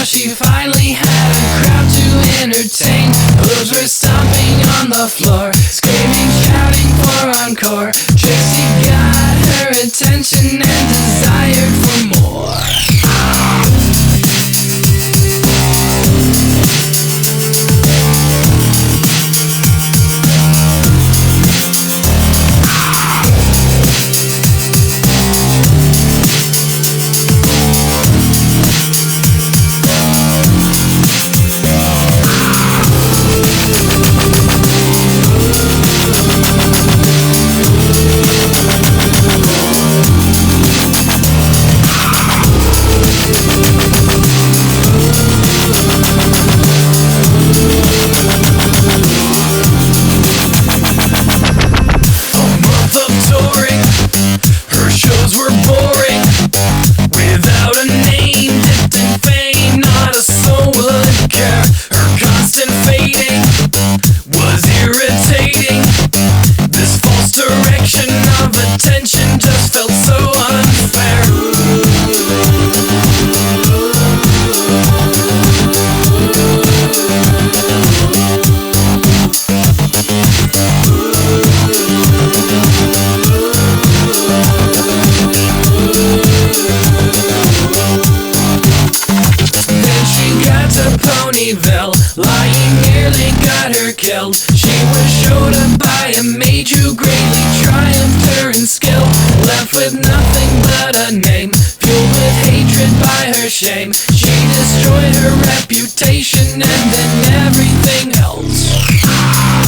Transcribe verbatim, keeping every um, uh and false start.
Now she finally had a crowd to entertain. Hooves were stomping on the floor, screaming, shouting for encore. Trixie got her attention and desired for more. Attention just felt so unfair. Then she got to Ponyville, lying nearly got her killed. She was showed up by a mage who greatly triumphed her in skill, left with nothing but a name, fueled with hatred by her shame. She destroyed her reputation and then everything else.